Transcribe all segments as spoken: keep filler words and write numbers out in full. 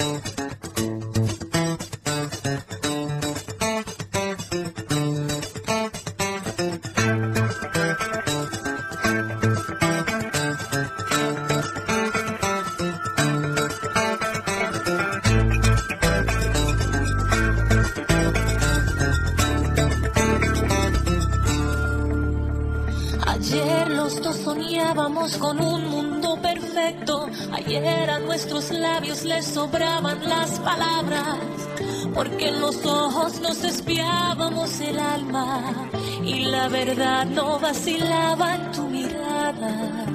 Ayer los dos soñábamos con un mundo perfecto. Ayer a nuestros labios les sobraban las palabras, porque en los ojos nos espiábamos el alma y la verdad no vacilaba en tu mirada.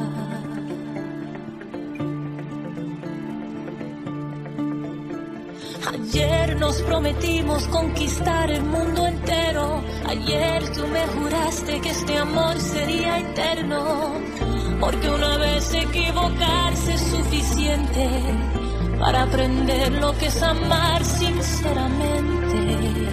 Ayer nos prometimos conquistar el mundo entero. Ayer tú me juraste que este amor sería eterno, porque una vez equivocarse es suficiente para aprender lo que es amar sinceramente.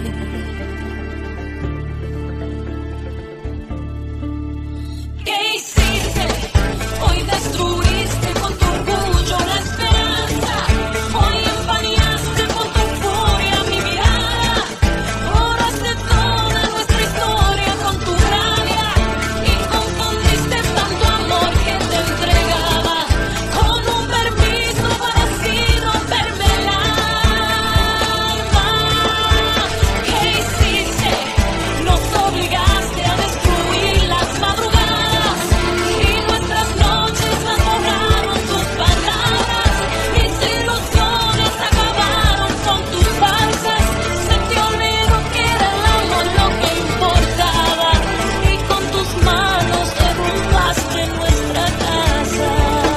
¿Qué hiciste? Hoy destruiste con tu orgullo la esperanza. Hoy empañaste con tu furia mi mirada. Borraste toda nuestra historia con tu rabia y confundiste tanto amor que te entregaba con un permiso para así romperme el alma. ¿Qué hiciste? Nos obligaste a destruir las madrugadas y nuestras noches las borraron tus palabras. Mis ilusiones acabaron con tus falsas. Se te olvidó que era el amor lo que importaba y con tus manos derrumbaste nuestra casa.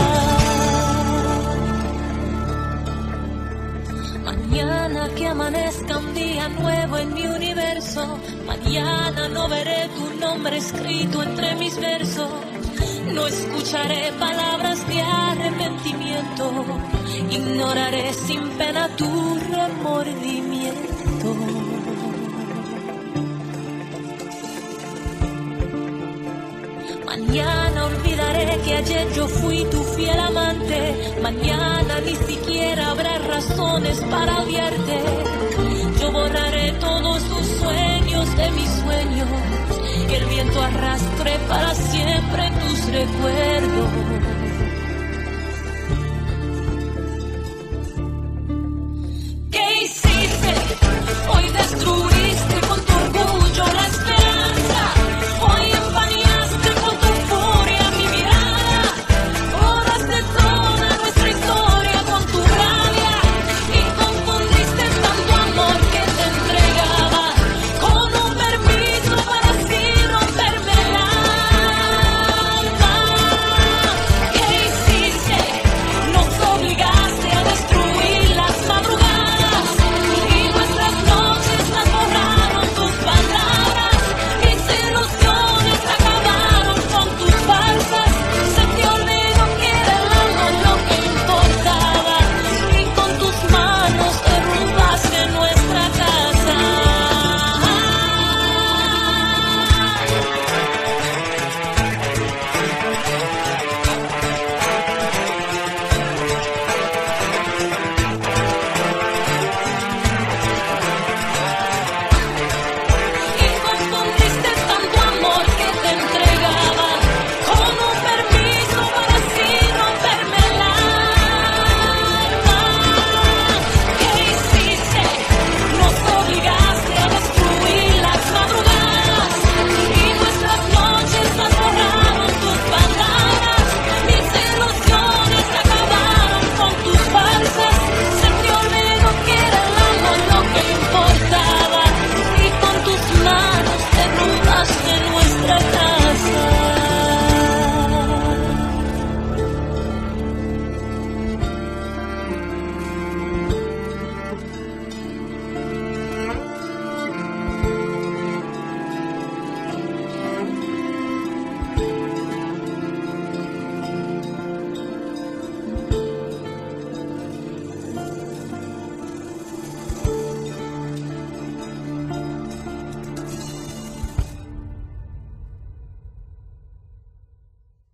Mañana que amanezca un día nuevo en mi universo. Mañana no veré tu nombre escrito entre mis versos. No escucharé palabras de arrepentimiento. Ignoraré sin pena tu remordimiento. Mañana olvidaré que ayer yo fui tu fiel amante. Mañana ni siquiera habrá razones para odiarte. Yo borraré todos tus sueños de mis sueños, que el viento arrastre para siempre tus recuerdos.